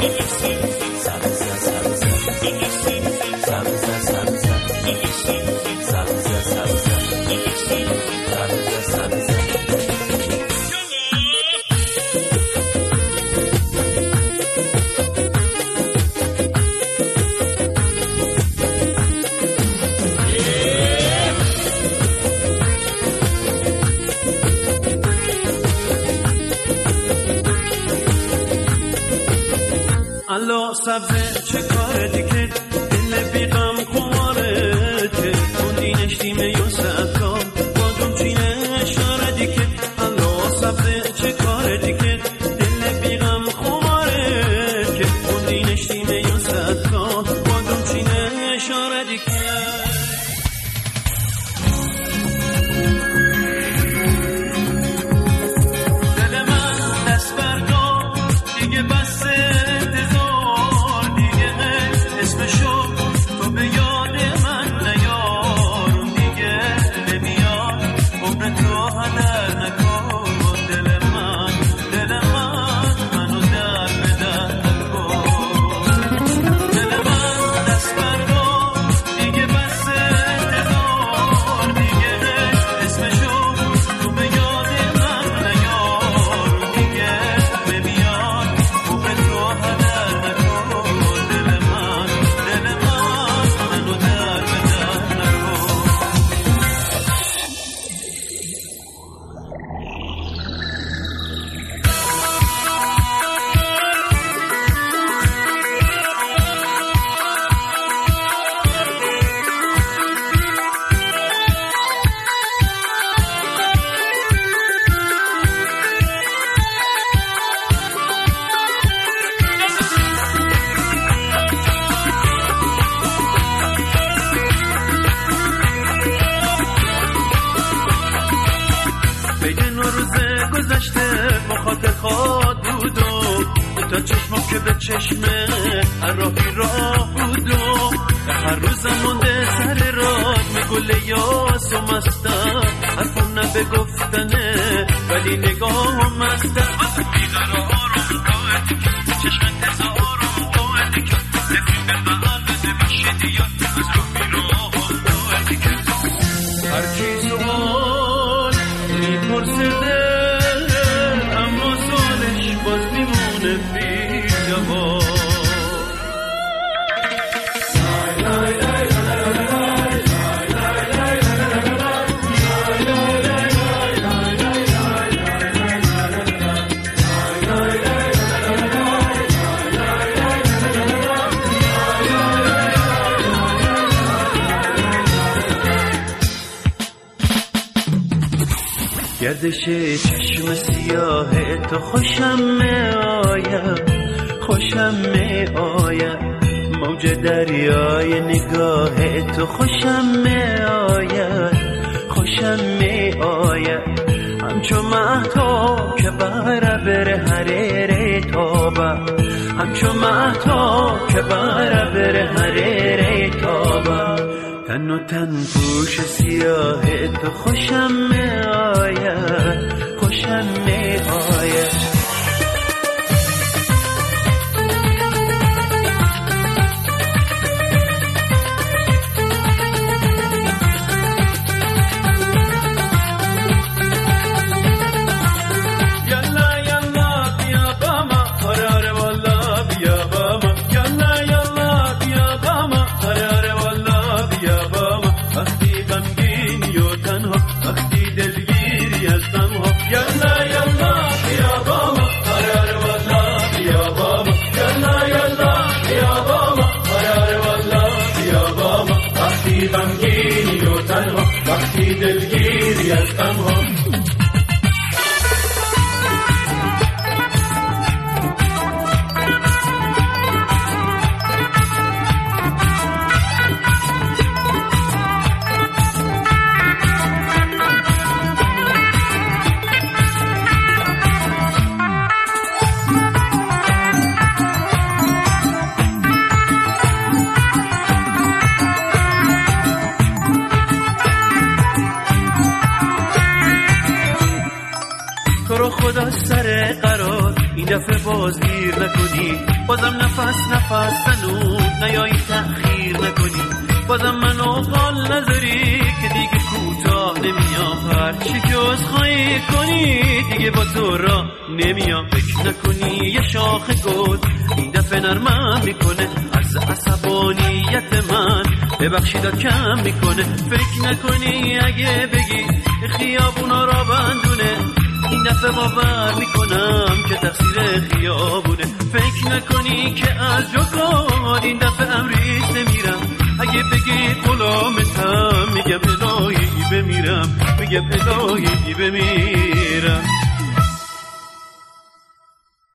الله سبزه چه کاره دیگه دل بیغم خماره که خوندی نشتیمه یا سبکا بادم چینه اشاره دیگه الله سبزه چه کاره دیگه دل بیغم خماره که خوندی نشتیمه یا سبکا بادم چینه اشاره دیگه دل من دست بردار دیگه بسه مخاطر خواد بودم تا چشمم که به چشمه هر راهی راه بودم هر روزم مونده سر راه میگله یاس و مستم حرفم نه به گفتنه ولی نگاهم مستم بیقرارم قاعدی که چشم انتظارم قاعدی که نفیم به معلومه میشه دیاد از راه میراهم قاعدی که هر کی سوال میپرسده باز میمونه بی جواب گردش چشم سیاه تو خوشم می آید موج دریای نگاه تو خوشم می آید همچو مهتاب که بره حریر تابه همچو مهتاب که بره حریر تابه تن و تن پوش سیاه تو خوشم می آید غمگینی و تنها وقتی دلگیری از غمها خدا سر قرار این دفعه بازگیر نکنی، بازم نفس زنون نیایی تأخیر نکنی، بازم منو قال نذاری که دیگه کوتاه نمیام، هرچی که عذرخواهی کنی دیگه با تو را نمیام. فکر نکنی یه شاخ گل این دفعه نرمم میکنه، از عصبانیت من ببخشیدت کم میکنه. فکر نکنی اگه بگی خیابونا را بندونه این دفعه باور میکنم که تقصیر خیابونه. فکر نکنی که از جا این دفعه امریز نمیرم، اگه بگی غلامتم میگم الهی بمیرم، میگم الهی بمیرم.